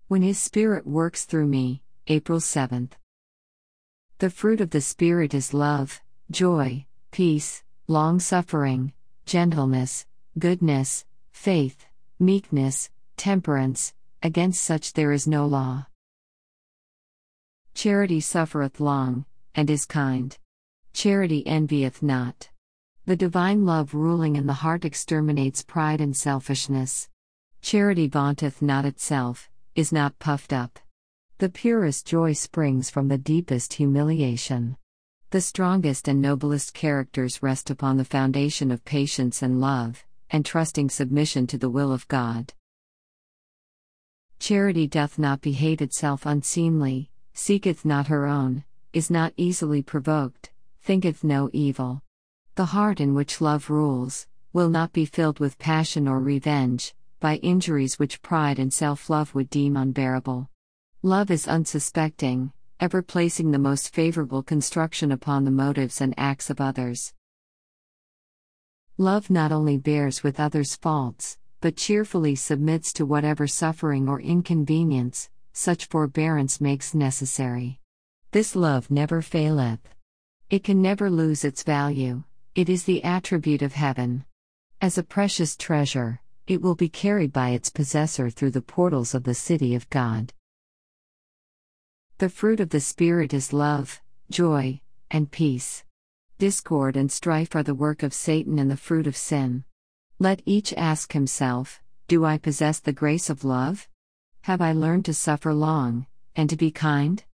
when His Spirit works through me. April 7th. The fruit of the Spirit is love, joy, peace, long-suffering, gentleness, goodness, faith, meekness, temperance. Against such there is no law. Charity suffereth long, and is kind. Charity envieth not. The divine love ruling in the heart exterminates pride and selfishness. Charity vaunteth not itself, is not puffed up. The purest joy springs from the deepest humiliation. The strongest and noblest characters rest upon the foundation of patience and love, and trusting submission to the will of God. Charity doth not behave itself unseemly, seeketh not her own, is not easily provoked, thinketh no evil. The heart in which love rules, will not be filled with passion or revenge, by injuries which pride and self-love would deem unbearable. Love is unsuspecting, ever placing the most favorable construction upon the motives and acts of others. Love not only bears with others' faults, but cheerfully submits to whatever suffering or inconvenience such forbearance makes necessary. This love never faileth. It can never lose its value. It is the attribute of heaven. As a precious treasure, it will be carried by its possessor through the portals of the city of God. The fruit of the Spirit is love, joy, and peace. Discord and strife are the work of Satan and the fruit of sin. Let each ask himself, do I possess the grace of love? Have I learned to suffer long, and to be kind?